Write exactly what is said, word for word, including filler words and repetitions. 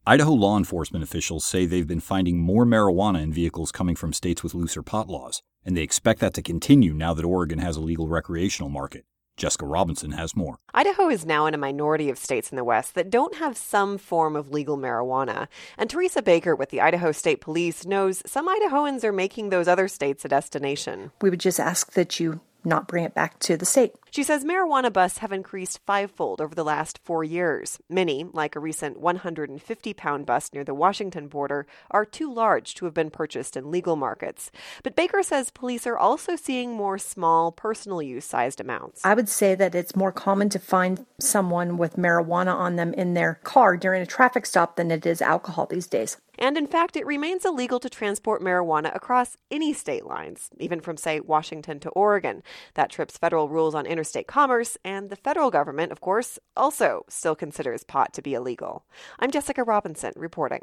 Idaho law enforcement officials say they've been finding more marijuana in vehicles coming from states with looser pot laws, and they expect that to continue now that Oregon has a legal recreational market. Jessica Robinson has more. Idaho is now in a minority of states in the West that don't have some form of legal marijuana. And Teresa Baker with the Idaho State Police knows some Idahoans are making those other states a destination. We would just ask that you not bring it back to the state. She says marijuana busts have increased fivefold over the last four years. Many, like a recent one hundred fifty pound bust near the Washington border, are too large to have been purchased in legal markets. But Baker says police are also seeing more small, personal use-sized amounts. I would say that it's more common to find someone with marijuana on them in their car during a traffic stop than it is alcohol these days. And in fact, it remains illegal to transport marijuana across any state lines, even from, say, Washington to Oregon. That trips federal rules on interstate commerce, and the federal government, of course, also still considers pot to be illegal. I'm Jessica Robinson, reporting.